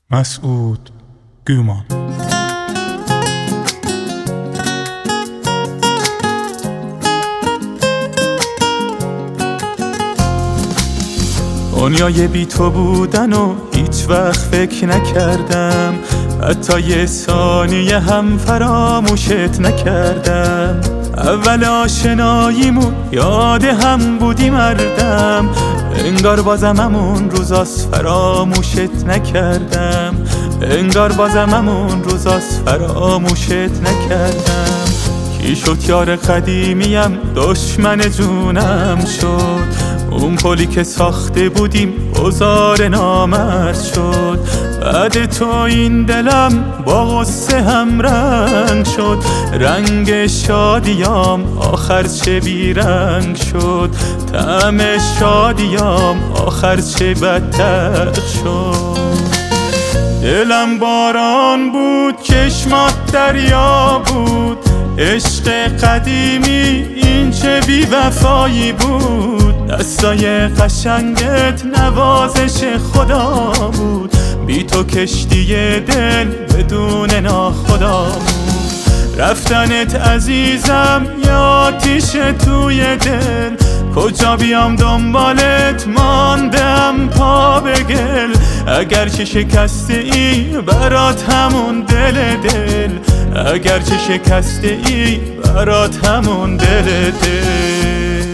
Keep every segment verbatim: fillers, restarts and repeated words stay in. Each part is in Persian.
مسعود گومان. دنیای بی تو بودن و هیچ وقت فکر نکردم، حتی یه ثانیه هم فراموشت نکردم. اول آشناییمون یاد هم بودی مردم، انگار بازم همون روزاست فراموشت نکردم. انگار بازم همون روزاست فراموشت نکردم. کی شد یار قدیمیم دشمن جونم شد، اون پلی که ساخته بودیم گذار نامرد شد. بعد تو این دلم با غصه هم رنگ شد، رنگ شادیام آخر چه بیرنگ شد. طعم شادیام آخر چه بدتر شد. دلم باران بود چشمات دریا بود، عشق قدیمی این چه بی وفایی بود. دستای قشنگت نوازش خدا بود، بی تو کشتی دل بدون ناخدا بود. رفتنت عزیزم یا آتیش توی دل، کجا بیام دنبالت ماندم پا به گل. اگر چه شکسته ای برات همون دل دل، اگر چه شکسته ای برات همون دل دل.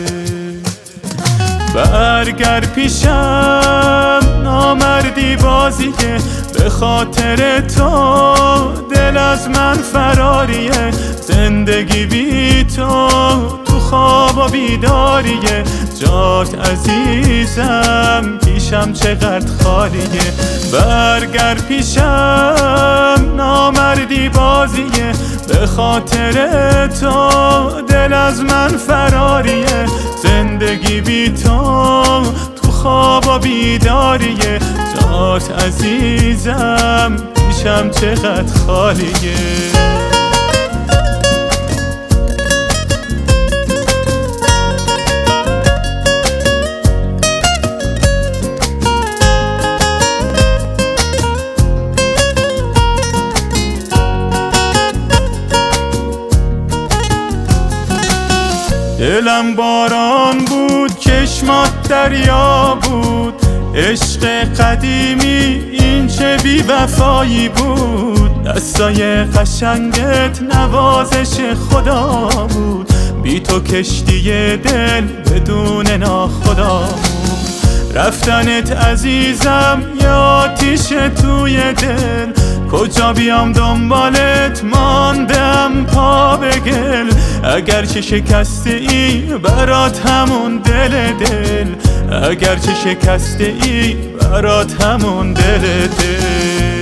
برگر پیشم نامردی بازیه، به خاطر تو دل از من فراریه. زندگی بی تو تو خواب و بیداریه، جات عزیزم پیشم چقدر خالیه. برگر پیشم نامردی بازیه، به خاطر تو دل از من فراریه. زندگی بی تو تو خواب و بیداریه، جات عزیزم پیشم چقدر خالیه. دلم باران بود چشمات دریا بود، عشق قدیمی این چه بی وفایی بود. دستای قشنگت نوازش خدا بود، بی تو کشتی دل بدون ناخدا بود. رفتنت عزیزم یا آتیش توی دل، کجا بیام دنبالت ماندم پا به گل. اگر چه شکسته ای برات همون دل دل، اگر چه شکسته ای برات همون دل دل.